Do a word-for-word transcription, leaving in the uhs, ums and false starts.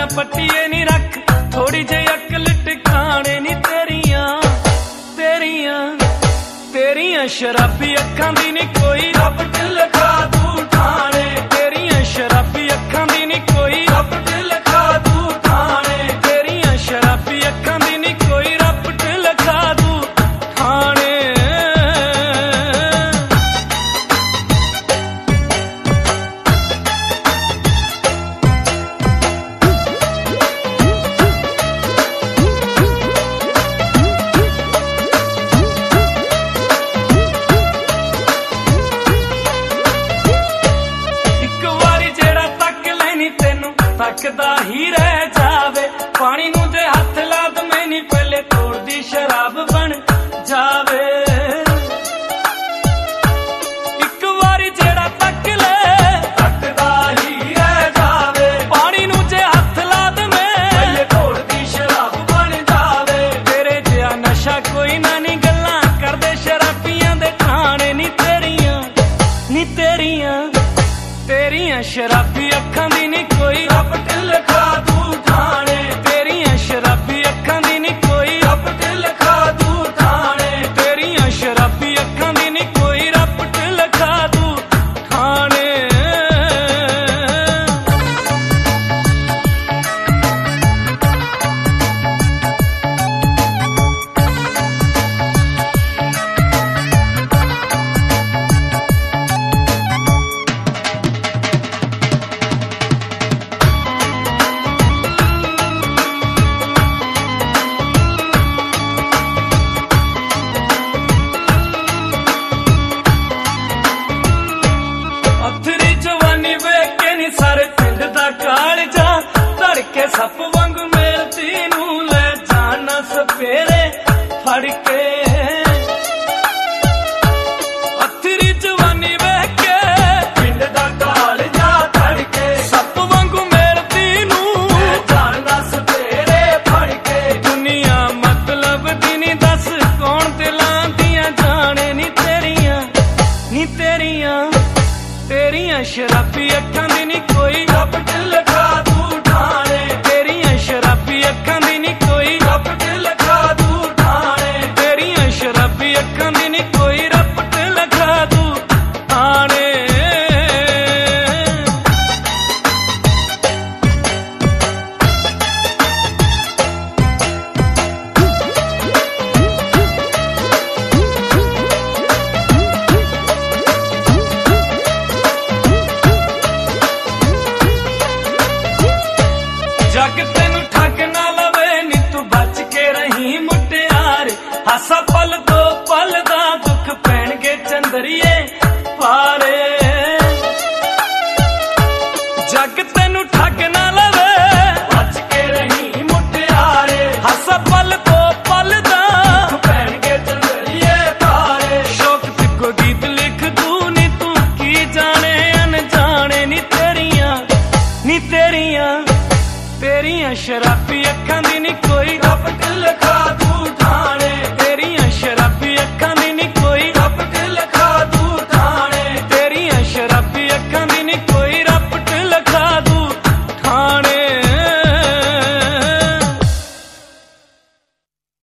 पट्टीए नी रख थोड़ी जी अकल टिकाने नी तेरियां तेरियां तेरियां शराबी अखां दी नी कोई रब दिल खा तू ठाणे तेरियां शराबी अखां दी नी कोई रब दिल खा तू ठाणे तेरियां शराबी अखां दी नी कोई रब दिल खा तू ठाणे तकदा ही रह जावे पानी नू जे हथ ला दे मैनी पहले तोड़ दी शराब बन जावे एक वारी जेड़ा तक ले तकदा ही रह जावे पानी नू जे हथ ला दे मैं पहले तोड़ दी शराब बन जावे तेरे जिहा नशा कोई ना नी गल्लां करदे शराबियां दे ठाणे नी तेरियां नी तेरियां तेरियां शराबी अखां दी नी कोई रब दिल खा तू ठाणे तेरियां शराबी अखां दी नी कोई रब दिल खा तू ठाणे तेरियां शराबी अखां दी नी कोई रब दिल खा तू ठाणे सारे पिंड दा कालजा धड़के सप वांग मेलती नू ले जाना सपेरे फड़ के अथरी जवानी वेख के पिंड दा कालजा धड़के सप वांग मेलती नू ले जाना सपेरे फड़ के दुनिया मतलब दी नी दस कौन दिलां दियां जाने नी तेरियां नी तेरियां तेरियां शराबी अखां दी नी कोई रब दिल खा तू ठाणे तेरियां शराबी अखां दी नी कोई रब दिल खा तू ठाणे तेरियां शराबी अखां दी नी कोई रब दिल खा तू ठाणे जग तेनू ठग ना लवे नी तू बच के रही मुटियार हासा पल दो पल दा दुख पैणगे चंदरिए पारे जग तेनू ठग ना लवे बच के रही मुटियारे हासा पल दो पल दा दुख पैणगे चंदरिए पारे शौक ते को गीत लिख दू नी तू की जाने अनजाने नी तेरियां नी तेरियां तेरियां शराबी अखां दी नी कोई रब दिल खा तू ठाणे तेरियां